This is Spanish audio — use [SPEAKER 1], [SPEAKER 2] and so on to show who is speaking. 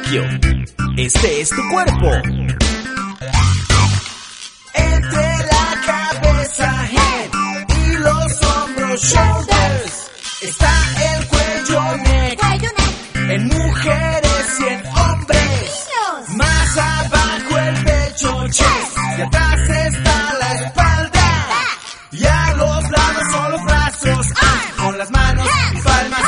[SPEAKER 1] Tokio. Este es tu cuerpo.
[SPEAKER 2] Entre la cabeza, head, y los hombros, shoulders, está el cuello, neck, en mujeres y en hombres. Más abajo el pecho, chest, y atrás está la espalda. Y a los lados son los brazos, con las manos y palmas